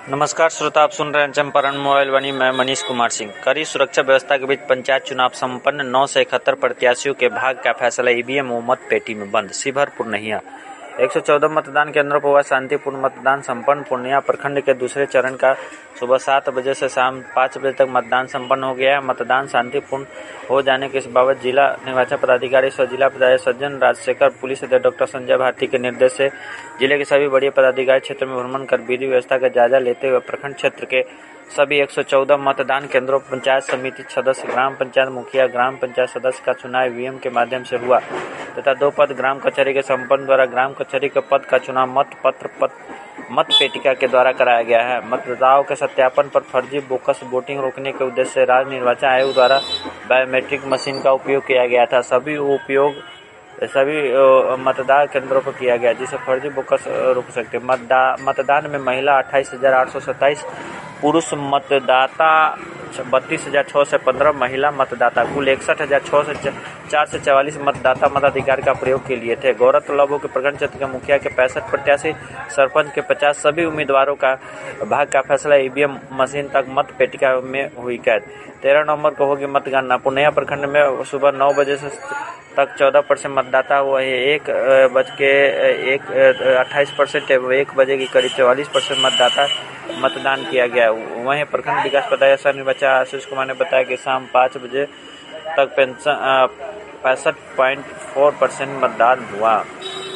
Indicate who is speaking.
Speaker 1: नमस्कार श्रोता, आप सुन रहे हैं चंपारण मोबाइल वाणी। मैं मनीष कुमार सिंह। कड़ी सुरक्षा व्यवस्था के बीच पंचायत चुनाव संपन्न। 9 से 71 प्रत्याशियों के भाग्य का फैसला ईवीएम व मत पेटी में बंद। शिवहर पूर्णिया 114 मतदान केंद्रों पर हुआ शांतिपूर्ण मतदान संपन्न। पूर्णिया प्रखंड के दूसरे चरण का सुबह 7 बजे से शाम 5 बजे तक मतदान संपन्न हो गया है। मतदान शांतिपूर्ण हो जाने के बावजूद जिला निर्वाचन पदाधिकारी सह जिला पदाधिकारी सज्जन राजशेखर, पुलिस अधीक्षक डॉक्टर संजय भारती के निर्देश से जिले के सभी बड़े पदाधिकारी क्षेत्र में भ्रमण कर विधि व्यवस्था का जायजा लेते हुए प्रखंड क्षेत्र के सभी 114 मतदान केंद्रों पर पंचायत समिति सदस्य, ग्राम पंचायत मुखिया, ग्राम पंचायत सदस्य का चुनाव ईवीएम के माध्यम से हुआ तथा 2 पद ग्राम कचहरी के संपन्न द्वारा ग्राम कचहरी के पद का चुनाव मत पेटिका के द्वारा कराया गया है। मतदाताओं के सत्यापन पर फर्जी बोकस वोटिंग रोकने के उद्देश्य से राज्य निर्वाचन आयोग द्वारा बायोमेट्रिक मशीन का उपयोग किया गया था। सभी मतदान केंद्रों पर किया गया, जिसे फर्जी बोकस रोक सकते। मतदान में महिला 28,827, पुरुष मतदाता 32,615, महिला मतदाता कुल 61,444 मतदाता मताधिकार का प्रयोग के लिए थे। गौरतलब हो कि प्रखंड क्षेत्र के मुखिया के 65 प्रत्याशी, सरपंच के 50, सभी उम्मीदवारों का भाग्य का फैसला ईवीएम मशीन तक मत पेटिका में हुई कैद। 13 नवंबर को होगी मतगणना। पूर्णिया प्रखंड में सुबह 9 बजे से तक 14% मतदाता हुआ है। 1:28% एवं 1 बजे की करीब 44% मतदाता मतदान किया गया। वहीं प्रखंड विकास पदाधिकारी सह निर्वाचन आशीष कुमार ने बताया कि शाम 5 बजे तक 65.4% मतदान हुआ।